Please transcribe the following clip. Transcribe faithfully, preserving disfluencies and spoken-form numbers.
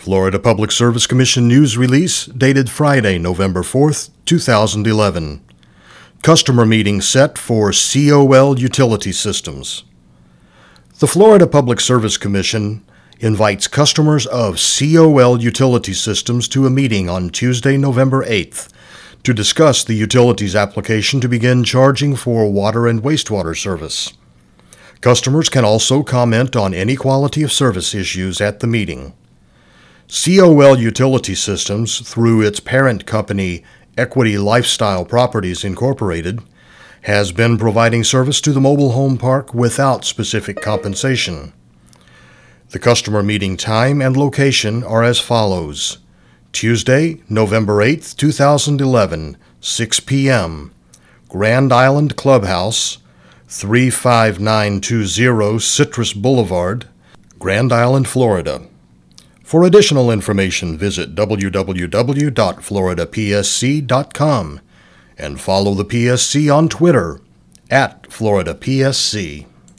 Florida Public Service Commission news release dated Friday, November fourth, two thousand eleven. Customer meeting set for C O L Utility Systems. The Florida Public Service Commission invites customers of C O L Utility Systems to a meeting on Tuesday, November eighth, to discuss the utilities application to begin charging for water and wastewater service. Customers can also comment on any quality of service issues at the meeting. C O L Utility Systems, through its parent company, Equity Lifestyle Properties Incorporated, has been providing service to the mobile home park without specific compensation. The customer meeting time and location are as follows. Tuesday, November eighth, two thousand eleven, six p.m., Grand Island Clubhouse, three five nine two zero Citrus Boulevard, Grand Island, Florida. For additional information, visit w w w dot florida p s c dot com and follow the P S C on Twitter at Florida P S C.